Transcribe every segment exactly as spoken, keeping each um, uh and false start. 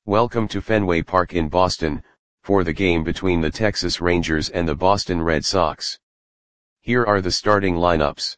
Welcome to Fenway Park in Boston, for the game between the Texas Rangers and the Boston Red Sox. Here are the starting lineups.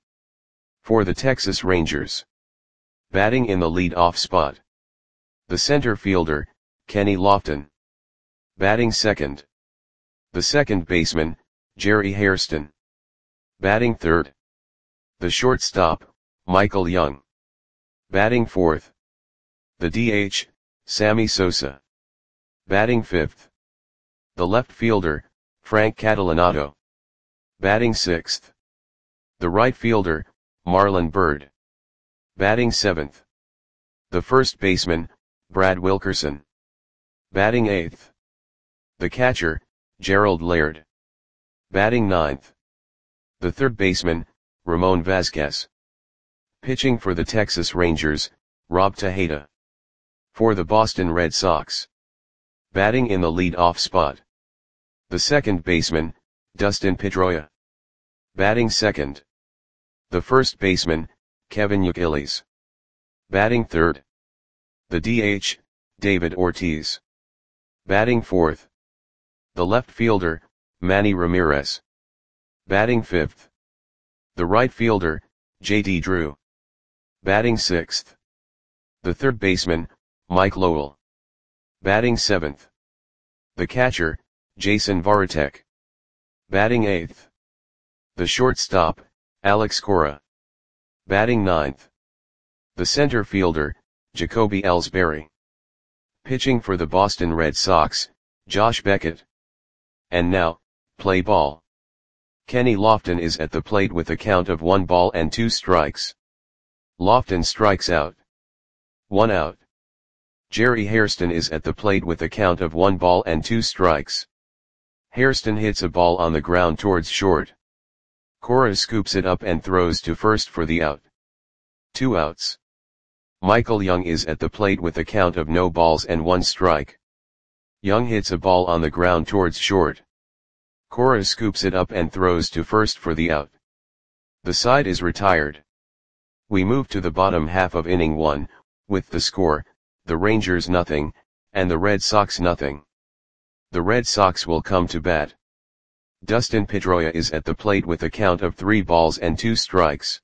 For the Texas Rangers. Batting in the lead-off spot. The center fielder, Kenny Lofton. Batting second. The second baseman, Jerry Hairston. Batting third. The shortstop, Michael Young. Batting fourth. The D H, Sammy Sosa. Batting fifth. The left fielder, Frank Catalanotto. Batting sixth. The right fielder, Marlon Byrd. Batting seventh. The first baseman, Brad Wilkerson. Batting eighth. The catcher, Gerald Laird. Batting ninth. The third baseman, Ramon Vasquez. Pitching for the Texas Rangers, Rob Tejada. For the Boston Red Sox. Batting in the lead-off spot. The second baseman, Dustin Pedroia. Batting second. The first baseman, Kevin Youkilis. Batting third. The D H, David Ortiz. Batting fourth. The left fielder, Manny Ramirez. Batting fifth. The right fielder, J D Drew. Batting sixth. The third baseman, Mike Lowell. Batting seventh. The catcher, Jason Varitek. Batting eighth. The shortstop, Alex Cora. Batting ninth. The center fielder, Jacoby Ellsbury. Pitching for the Boston Red Sox, Josh Beckett. And now, play ball. Kenny Lofton is at the plate with a count of one ball and two strikes. Lofton strikes out. One out. Jerry Hairston is at the plate with a count of one ball and two strikes. Hairston hits a ball on the ground towards short. Cora scoops it up and throws to first for the out. Two outs. Michael Young is at the plate with a count of no balls and one strike. Young hits a ball on the ground towards short. Cora scoops it up and throws to first for the out. The side is retired. We move to the bottom half of inning one, with the score, the Rangers nothing, and the Red Sox nothing. The Red Sox will come to bat. Dustin Pedroia is at the plate with a count of three balls and two strikes.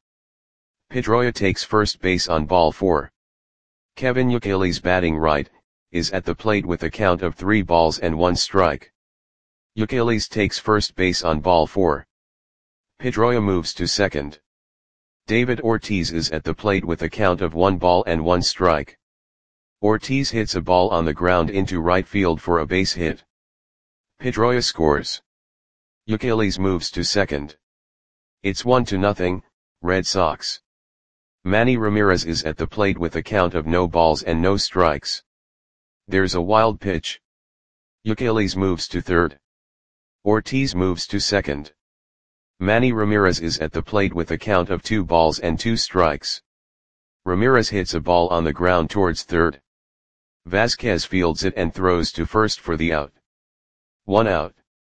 Pedroia takes first base on ball four. Kevin Youkilis, batting right, is at the plate with a count of three balls and one strike. Youkilis takes first base on ball four. Pedroia moves to second. David Ortiz is at the plate with a count of one ball and one strike. Ortiz hits a ball on the ground into right field for a base hit. Pedroia scores. Youkilis moves to second. It's one to nothing, Red Sox. Manny Ramirez is at the plate with a count of no balls and no strikes. There's a wild pitch. Youkilis moves to third. Ortiz moves to second. Manny Ramirez is at the plate with a count of two balls and two strikes. Ramirez hits a ball on the ground towards third. Vasquez fields it and throws to first for the out. One out.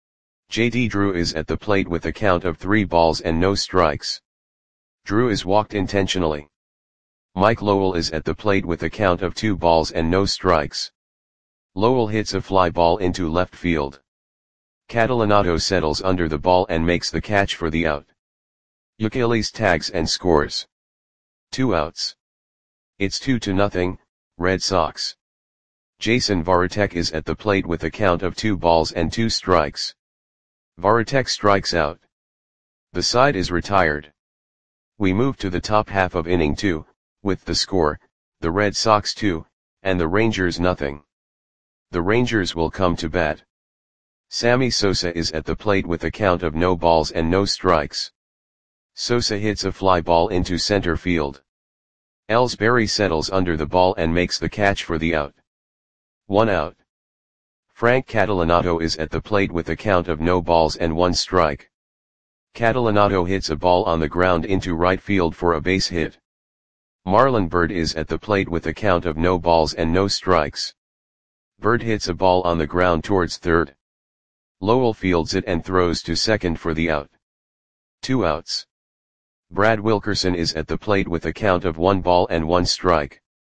J D Drew is at the plate with a count of three balls and no strikes. Drew is walked intentionally. Mike Lowell is at the plate with a count of two balls and no strikes. Lowell hits a fly ball into left field. Catalanotto settles under the ball and makes the catch for the out. Youkilis tags and scores. Two outs. It's two to nothing, Red Sox. Jason Varitek is at the plate with a count of two balls and two strikes. Varitek strikes out. The side is retired. We move to the top half of inning two, with the score, the Red Sox two, and the Rangers nothing. The Rangers will come to bat. Sammy Sosa is at the plate with a count of no balls and no strikes. Sosa hits a fly ball into center field. Ellsbury settles under the ball and makes the catch for the out. One out. Frank Catalanotto is at the plate with a count of no balls and one strike. Catalanotto hits a ball on the ground into right field for a base hit. Marlon Byrd is at the plate with a count of no balls and no strikes. Byrd hits a ball on the ground towards third. Lowell fields it and throws to second for the out. Two outs. Brad Wilkerson is at the plate with a count of one ball and one strike.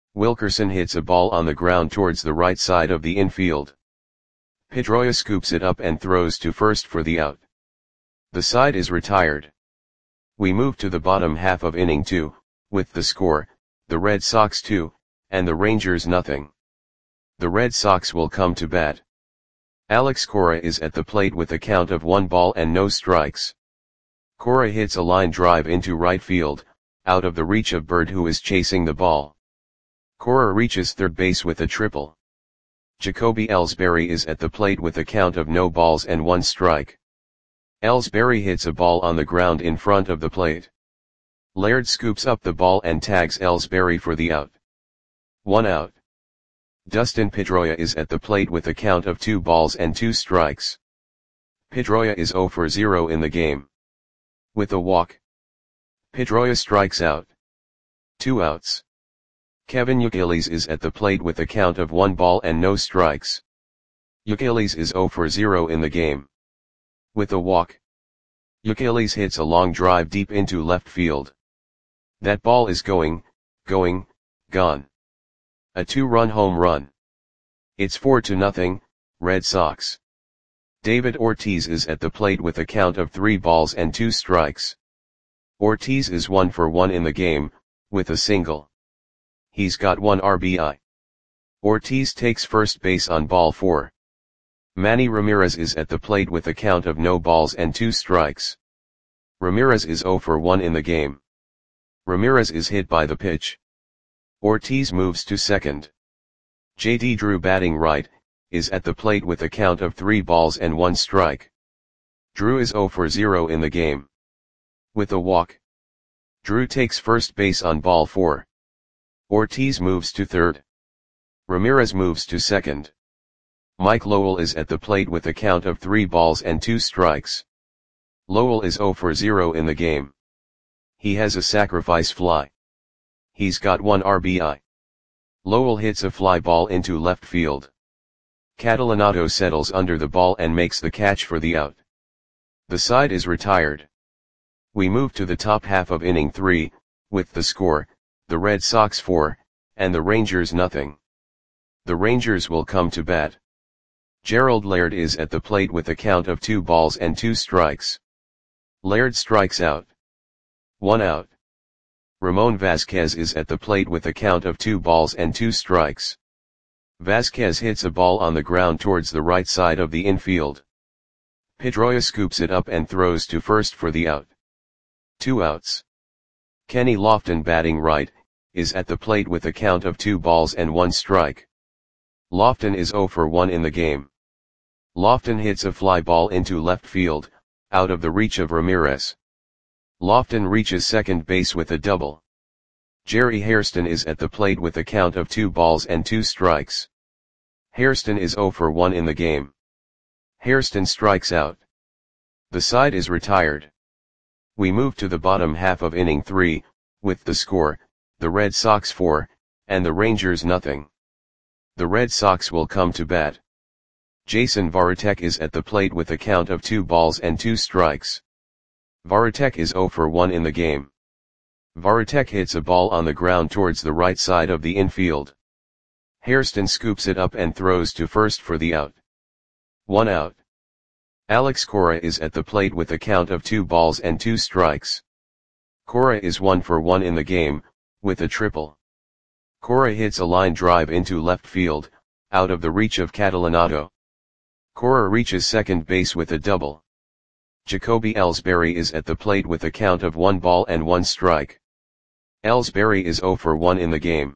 Wilkerson hits a ball on the ground towards the right side of the infield. Pedroia scoops it up and throws to first for the out. The side is retired. We move to the bottom half of inning two, with the score, the Red Sox two, and the Rangers nothing. The Red Sox will come to bat. Alex Cora is at the plate with a count of one ball and no strikes. Cora hits a line drive into right field, out of the reach of Bird, who is chasing the ball. Cora reaches third base with a triple. Jacoby Ellsbury is at the plate with a count of no balls and one strike. Ellsbury hits a ball on the ground in front of the plate. Laird scoops up the ball and tags Ellsbury for the out. One out. Dustin Pedroia is at the plate with a count of two balls and two strikes. Pedroia is zero for zero in the game. With a walk, Pedroia strikes out. Two outs. Kevin Youkilis is at the plate with a count of one ball and no strikes. Youkilis is zero for zero in the game. With a walk, Youkilis hits a long drive deep into left field. That ball is going, going, gone. A two-run home run. It's four to nothing, Red Sox. David Ortiz is at the plate with a count of three balls and two strikes. Ortiz is one for one in the game, with a single. He's got one R B I. Ortiz takes first base on ball four. Manny Ramirez is at the plate with a count of no balls and two strikes. Ramirez is zero for one in the game. Ramirez is hit by the pitch. Ortiz moves to second. J D Drew, batting right, is at the plate with a count of three balls and one strike. Drew is zero for zero in the game. With a walk, Drew takes first base on ball four. Ortiz moves to third. Ramirez moves to second. Mike Lowell is at the plate with a count of three balls and two strikes. Lowell is zero for zero in the game. He has a sacrifice fly. He's got one R B I. Lowell hits a fly ball into left field. Catalanato settles under the ball and makes the catch for the out. The side is retired. We move to the top half of inning three, with the score, the Red Sox four, and the Rangers nothing. The Rangers will come to bat. Gerald Laird is at the plate with a count of two balls and two strikes. Laird strikes out. One out. Ramon Vasquez is at the plate with a count of two balls and two strikes. Vasquez hits a ball on the ground towards the right side of the infield. Pedroia scoops it up and throws to first for the out. Two outs. Kenny Lofton, batting right, is at the plate with a count of two balls and one strike. Lofton is zero for one in the game. Lofton hits a fly ball into left field, out of the reach of Ramirez. Lofton reaches second base with a double. Jerry Hairston is at the plate with a count of two balls and two strikes. Hairston is zero for one in the game. Hairston strikes out. The side is retired. We move to the bottom half of inning three, with the score, the Red Sox four, and the Rangers nothing. The Red Sox will come to bat. Jason Varitek is at the plate with a count of two balls and two strikes. Varitek is zero for one in the game. Varitek hits a ball on the ground towards the right side of the infield. Hairston scoops it up and throws to first for the out. One out. Alex Cora is at the plate with a count of two balls and two strikes. Cora is one for one in the game, with a triple. Cora hits a line drive into left field, out of the reach of Catalanato. Cora reaches second base with a double. Jacoby Ellsbury is at the plate with a count of one ball and one strike. Ellsbury is zero for one in the game.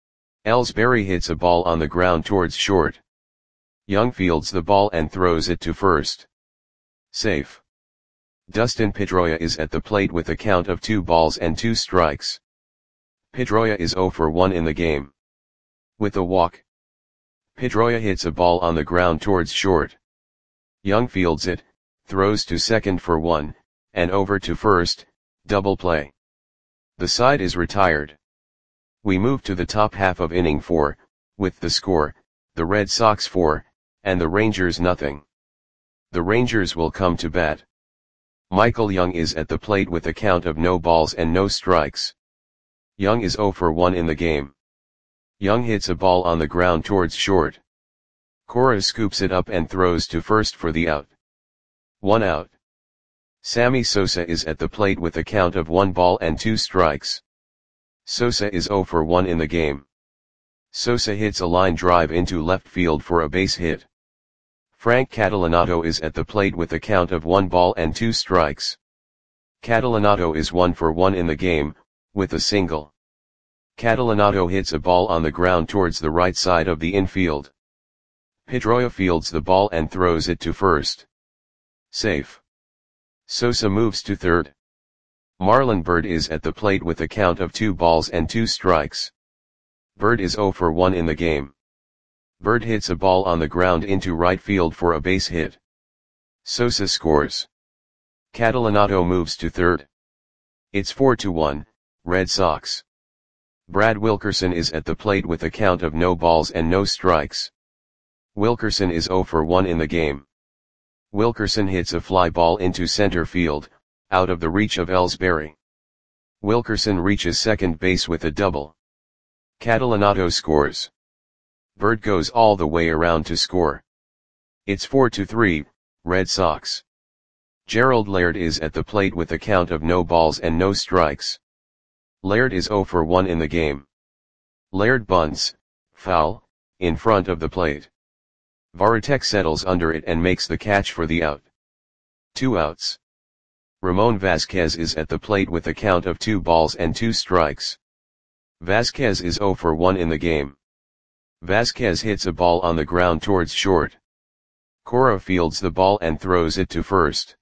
Ellsbury hits a ball on the ground towards short. Young fields the ball and throws it to first. Safe. Dustin Pedroia is at the plate with a count of two balls and two strikes. Pedroia is zero for one in the game. With a walk, Pedroia hits a ball on the ground towards short. Young fields it, throws to second for one, and over to first, double play. The side is retired. We move to the top half of inning four, with the score, the Red Sox four, and the Rangers nothing. The Rangers will come to bat. Michael Young is at the plate with a count of no balls and no strikes. Young is zero for one in the game. Young hits a ball on the ground towards short. Cora scoops it up and throws to first for the out. One out. Sammy Sosa is at the plate with a count of one ball and two strikes. Sosa is zero for one in the game. Sosa hits a line drive into left field for a base hit. Frank Catalanotto is at the plate with a count of one ball and two strikes. Catalanotto is one for one in the game, with a single. Catalanotto hits a ball on the ground towards the right side of the infield. Pedroia fields the ball and throws it to first. Safe. Sosa moves to third. Marlon Byrd is at the plate with a count of two balls and two strikes. Byrd is zero for one in the game. Byrd hits a ball on the ground into right field for a base hit. Sosa scores. Catalanotto moves to third. It's four to one, Red Sox. Brad Wilkerson is at the plate with a count of no balls and no strikes. Wilkerson is zero for one in the game. Wilkerson hits a fly ball into center field, out of the reach of Ellsbury. Wilkerson reaches second base with a double. Catalanotto scores. Byrd goes all the way around to score. It's four to three, Red Sox. Gerald Laird is at the plate with a count of no balls and no strikes. Laird is zero for one in the game. Laird bunts, foul, in front of the plate. Varitek settles under it and makes the catch for the out. Two outs. Ramon Vasquez is at the plate with a count of two balls and two strikes. Vasquez is zero for one in the game. Vasquez hits a ball on the ground towards short. Cora fields the ball and throws it to first.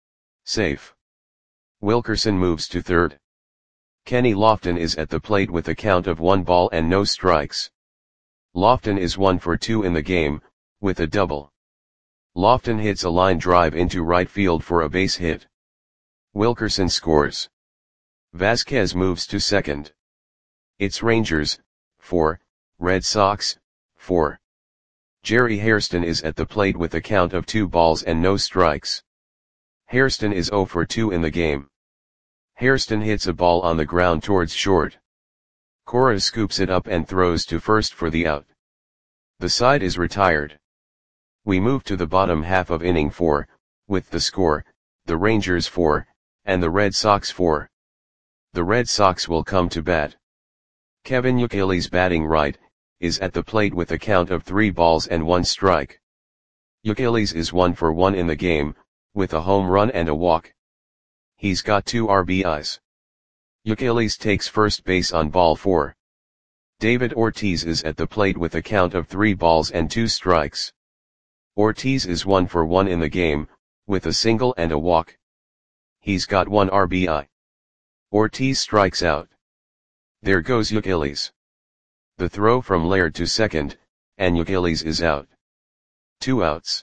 Safe. Wilkerson moves to third. Kenny Lofton is at the plate with a count of one ball and no strikes. Lofton is one for two in the game, with a double. Lofton hits a line drive into right field for a base hit. Wilkerson scores. Vasquez moves to second. It's Rangers, four, Red Sox, four. Jerry Hairston is at the plate with a count of two balls and no strikes. Hairston is zero for two in the game. Hairston hits a ball on the ground towards short. Cora scoops it up and throws to first for the out. The side is retired. We move to the bottom half of inning four, with the score, the Rangers four, and the Red Sox four. The Red Sox will come to bat. Kevin Youkilis, batting right, is at the plate with a count of three balls and one strike. Youkilis is one for one in the game, with a home run and a walk. He's got two R B Is. Youkilis takes first base on ball four. David Ortiz is at the plate with a count of three balls and two strikes. Ortiz is one for one in the game, with a single and a walk. He's got one R B I. Ortiz strikes out. There goes Youkilis. The throw from Laird to second, and Youkilis is out. Two outs.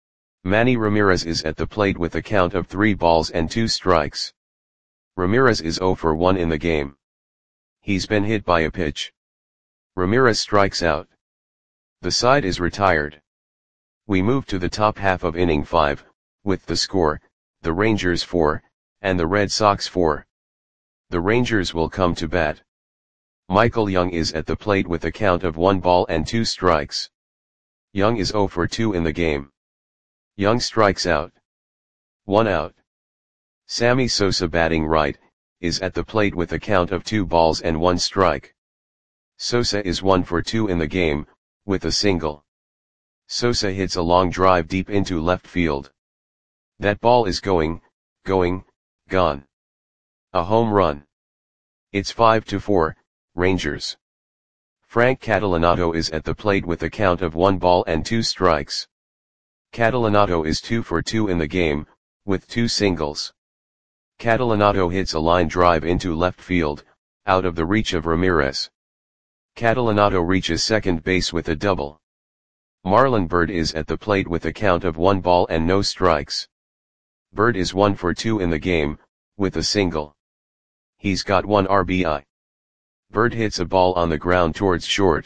Manny Ramirez is at the plate with a count of three balls and two strikes. Ramirez is zero for one in the game. He's been hit by a pitch. Ramirez strikes out. The side is retired. We move to the top half of inning five, with the score, the Rangers four, and the Red Sox four. The Rangers will come to bat. Michael Young is at the plate with a count of one ball and two strikes. Young is zero for two in the game. Young strikes out. One out. Sammy Sosa, batting right, is at the plate with a count of two balls and one strike. Sosa is one for two in the game, with a single. Sosa hits a long drive deep into left field. That ball is going, going, gone. A home run. It's five to four, Rangers. Frank Catalanotto is at the plate with a count of one ball and two strikes. Catalanotto is two for two in the game, with two singles. Catalanotto hits a line drive into left field, out of the reach of Ramirez. Catalanotto reaches second base with a double. Marlon Byrd is at the plate with a count of one ball and no strikes. Byrd is one for two in the game, with a single. He's got one R B I. Byrd hits a ball on the ground towards short.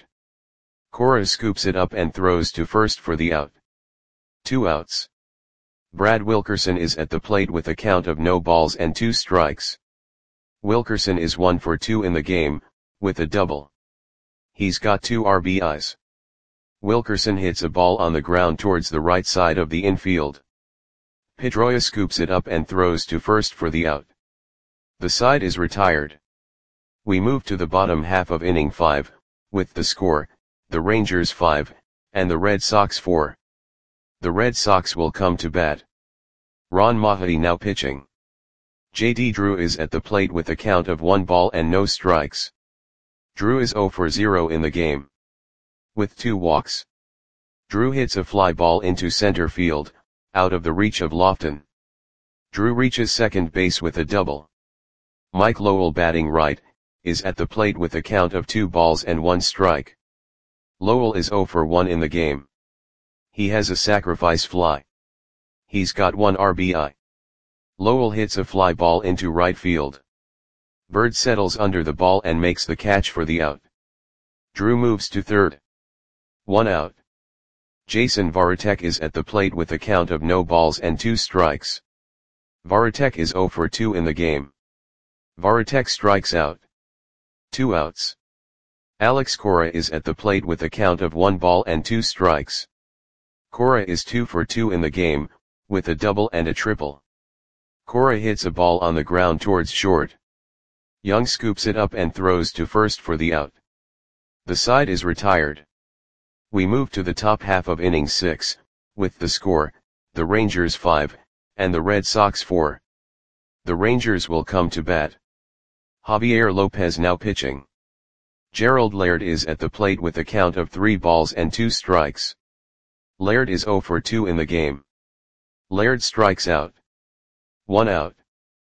Cora scoops it up and throws to first for the out. Two outs. Brad Wilkerson is at the plate with a count of no balls and two strikes. Wilkerson is one for two in the game, with a double. He's got two R B Is. Wilkerson hits a ball on the ground towards the right side of the infield. Pedroia scoops it up and throws to first for the out. The side is retired. We move to the bottom half of inning five, with the score, the Rangers five, and the Red Sox four. The Red Sox will come to bat. Ron Mahetti now pitching. J D Drew is at the plate with a count of one ball and no strikes. Drew is zero for zero in the game. With two walks. Drew hits a fly ball into center field, out of the reach of Lofton. Drew reaches second base with a double. Mike Lowell, batting right, is at the plate with a count of two balls and one strike. Lowell is zero for one in the game. He has a sacrifice fly. He's got one R B I. Lowell hits a fly ball into right field. Bird settles under the ball and makes the catch for the out. Drew moves to third. One out. Jason Varitek is at the plate with a count of no balls and two strikes. Varitek is zero for two in the game. Varitek strikes out. Two outs. Alex Cora is at the plate with a count of one ball and two strikes. Cora is two for two in the game, with a double and a triple. Cora hits a ball on the ground towards short. Young scoops it up and throws to first for the out. The side is retired. We move to the top half of inning six, with the score, the Rangers five, and the Red Sox four. The Rangers will come to bat. Javier Lopez now pitching. Gerald Laird is at the plate with a count of three balls and two strikes. Laird is zero for two in the game. Laird strikes out. One out.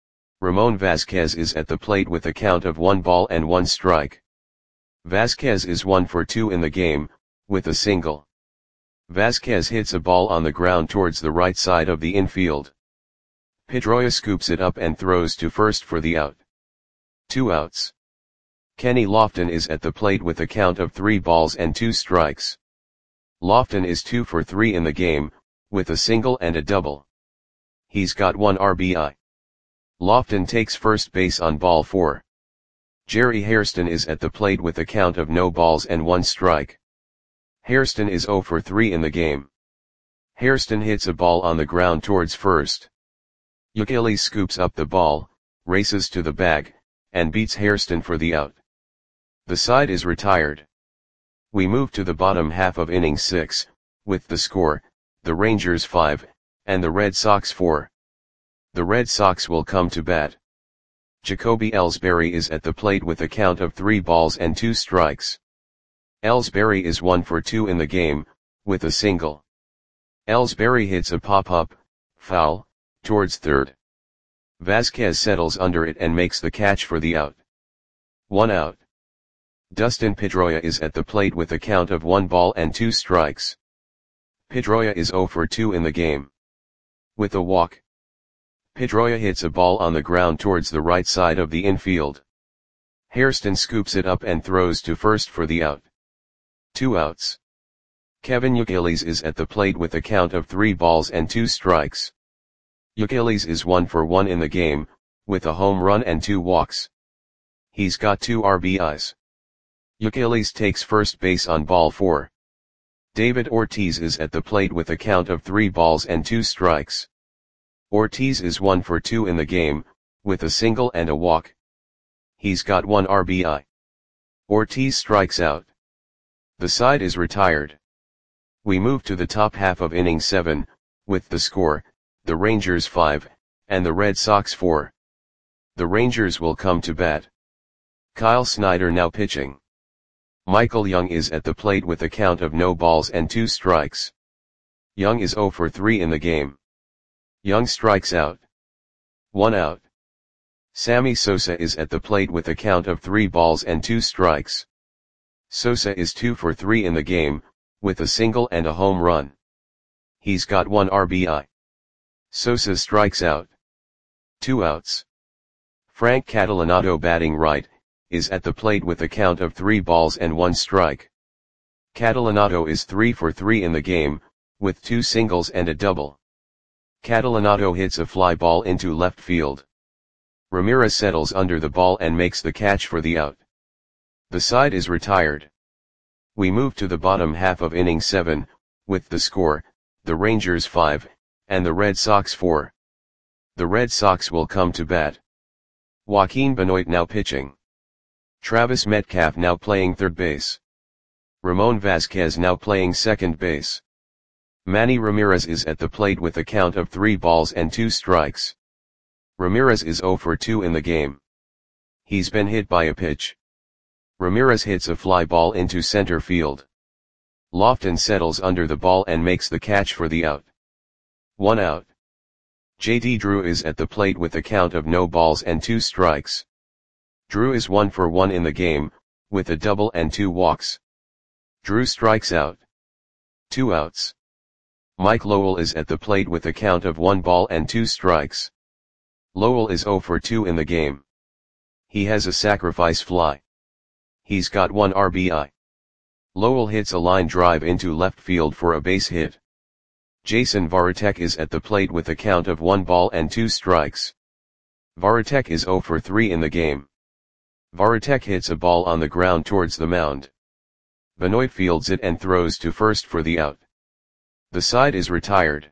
Ramon Vasquez is at the plate with a count of one ball and one strike. Vasquez is one for two in the game, with a single. Vasquez hits a ball on the ground towards the right side of the infield. Pedroia scoops it up and throws to first for the out. Two outs. Kenny Lofton is at the plate with a count of three balls and two strikes. Lofton is two for three in the game, with a single and a double. He's got one R B I. Lofton takes first base on ball four. Jerry Hairston is at the plate with a count of no balls and one strike. Hairston is zero for three in the game. Hairston hits a ball on the ground towards first. Youkilis scoops up the ball, races to the bag, and beats Hairston for the out. The side is retired. We move to the bottom half of inning six, with the score, the Rangers five, and the Red Sox four. The Red Sox will come to bat. Jacoby Ellsbury is at the plate with a count of three balls and two strikes. Ellsbury is one for two in the game, with a single. Ellsbury hits a pop-up, foul, towards third. Vasquez settles under it and makes the catch for the out. One out. Dustin Pedroia is at the plate with a count of one ball and two strikes. Pedroia is zero for two in the game. With a walk. Pedroia hits a ball on the ground towards the right side of the infield. Hairston scoops it up and throws to first for the out. Two outs. Kevin Youkilis is at the plate with a count of three balls and two strikes. Youkilis is one for one in the game, with a home run and two walks. He's got two R B Is. Youkilis takes first base on ball four. David Ortiz is at the plate with a count of three balls and two strikes. Ortiz is one for two in the game, with a single and a walk. He's got one R B I. Ortiz strikes out. The side is retired. We move to the top half of inning seven, with the score, the Rangers five, and the Red Sox four. The Rangers will come to bat. Kyle Snyder now pitching. Michael Young is at the plate with a count of no balls and two strikes. Young is zero for three in the game. Young strikes out. One out. Sammy Sosa is at the plate with a count of three balls and two strikes. Sosa is two for three in the game, with a single and a home run. He's got one R B I. Sosa strikes out. Two outs. Frank Catalanotto, batting right, is at the plate with a count of three balls and one strike. Catalanotto is three for three in the game, with two singles and a double. Catalanotto hits a fly ball into left field. Ramirez settles under the ball and makes the catch for the out. The side is retired. We move to the bottom half of inning seven, with the score, the Rangers five, and the Red Sox four. The Red Sox will come to bat. Joaquin Benoit now pitching. Travis Metcalf now playing third base. Ramon Vasquez now playing second base. Manny Ramirez is at the plate with a count of three balls and two strikes. Ramirez is oh for two in the game. He's been hit by a pitch. Ramirez hits a fly ball into center field. Lofton settles under the ball and makes the catch for the out. One out. J D Drew is at the plate with a count of no balls and two strikes. Drew is one for one in the game, with a double and two walks. Drew strikes out. Two outs. Mike Lowell is at the plate with a count of one ball and two strikes. Lowell is oh for two in the game. He has a sacrifice fly. He's got one R B I. Lowell hits a line drive into left field for a base hit. Jason Varitek is at the plate with a count of one ball and two strikes. Varitek is oh for three in the game. Varitek hits a ball on the ground towards the mound. Benoit fields it and throws to first for the out. The side is retired.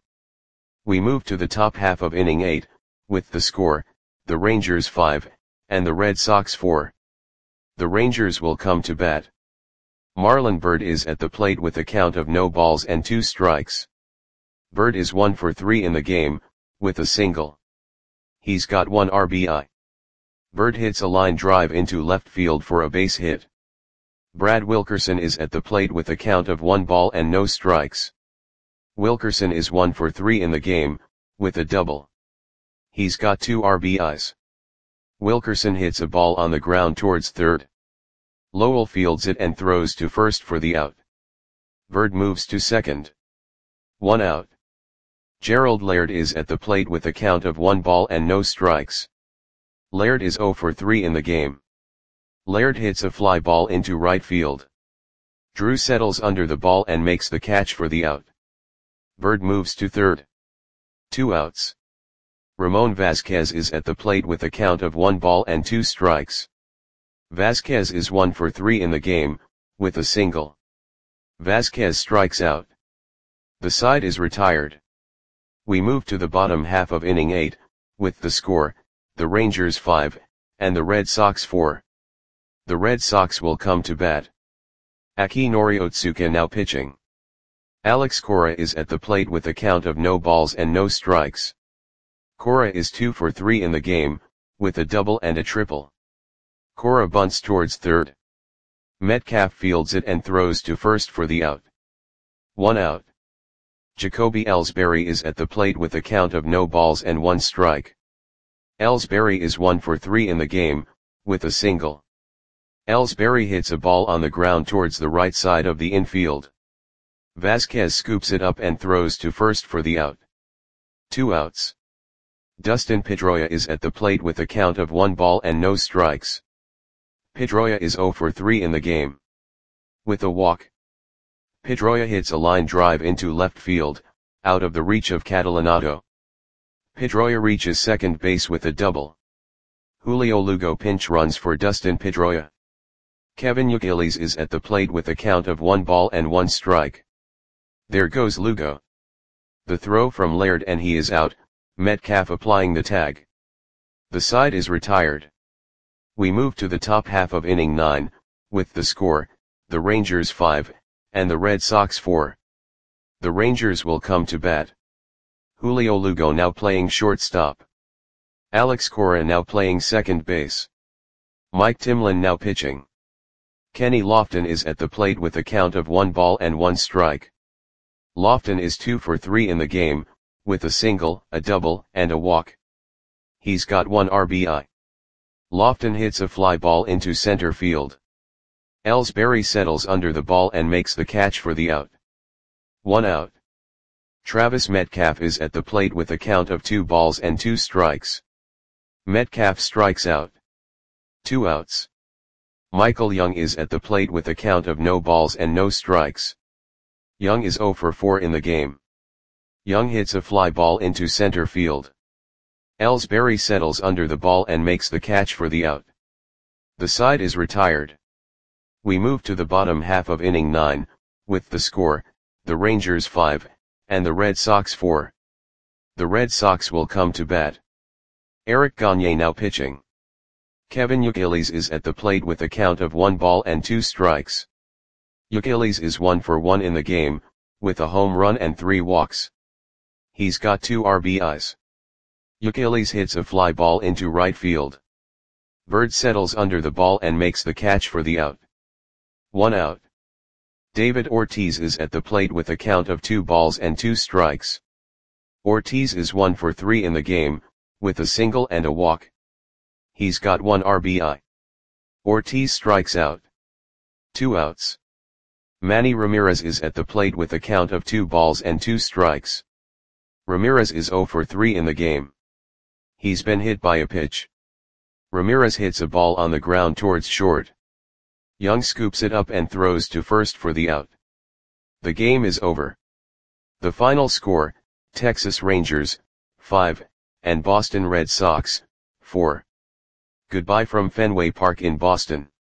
We move to the top half of inning eight, with the score, the Rangers five, and the Red Sox four. The Rangers will come to bat. Marlon Byrd is at the plate with a count of no balls and two strikes. Byrd is one for three in the game, with a single. He's got one R B I. Byrd hits a line drive into left field for a base hit. Brad Wilkerson is at the plate with a count of one ball and no strikes. Wilkerson is one for three in the game, with a double. He's got two R B Is. Wilkerson hits a ball on the ground towards third. Lowell fields it and throws to first for the out. Byrd moves to second. One out. Gerald Laird is at the plate with a count of one ball and no strikes. Laird is oh for three in the game. Laird hits a fly ball into right field. Drew settles under the ball and makes the catch for the out. Byrd moves to third. Two outs. Ramon Vasquez is at the plate with a count of one ball and two strikes. Vasquez is one for three in the game, with a single. Vasquez strikes out. The side is retired. We move to the bottom half of inning eight, with the score, the Rangers five, and the Red Sox four. The Red Sox will come to bat. Akinori Otsuka now pitching. Alex Cora is at the plate with a count of no balls and no strikes. Cora is two for three in the game, with a double and a triple. Cora bunts towards third. Metcalf fields it and throws to first for the out. One out. Jacoby Ellsbury is at the plate with a count of no balls and one strike. Ellsbury is one for three in the game, with a single. Ellsbury hits a ball on the ground towards the right side of the infield. Vasquez scoops it up and throws to first for the out. Two outs. Dustin Pedroia is at the plate with a count of one ball and no strikes. Pedroia is oh for three in the game. With a walk. Pedroia hits a line drive into left field, out of the reach of Catalanato. Pedroia reaches second base with a double. Julio Lugo pinch runs for Dustin Pedroia. Kevin Youkilis is at the plate with a count of one ball and one strike. There goes Lugo. The throw from Laird and he is out, Metcalf applying the tag. The side is retired. We move to the top half of inning nine, with the score, the Rangers five, and the Red Sox four. The Rangers will come to bat. Julio Lugo now playing shortstop. Alex Cora now playing second base. Mike Timlin now pitching. Kenny Lofton is at the plate with a count of one ball and one strike. Lofton is two for three in the game, with a single, a double, and a walk. He's got one R B I. Lofton hits a fly ball into center field. Ellsbury settles under the ball and makes the catch for the out. One out. Travis Metcalf is at the plate with a count of two balls and two strikes. Metcalf strikes out. Two outs. Michael Young is at the plate with a count of no balls and no strikes. Young is oh for four in the game. Young hits a fly ball into center field. Ellsbury settles under the ball and makes the catch for the out. The side is retired. We move to the bottom half of inning nine, with the score, the Rangers five, and the Red Sox four. The Red Sox will come to bat. Eric Gagne now pitching. Kevin Youkilis is at the plate with a count of one ball and two strikes. Youkilis is one for one in the game, with a home run and three walks. He's got two R B Is. Youkilis hits a fly ball into right field. Bird settles under the ball and makes the catch for the out. One out. David Ortiz is at the plate with a count of two balls and two strikes. Ortiz is one for three in the game, with a single and a walk. He's got one R B I. Ortiz strikes out. Two outs. Manny Ramirez is at the plate with a count of two balls and two strikes. Ramirez is zero for three in the game. He's been hit by a pitch. Ramirez hits a ball on the ground towards short. Young scoops it up and throws to first for the out. The game is over. The final score, Texas Rangers, five, and Boston Red Sox, four. Goodbye from Fenway Park in Boston.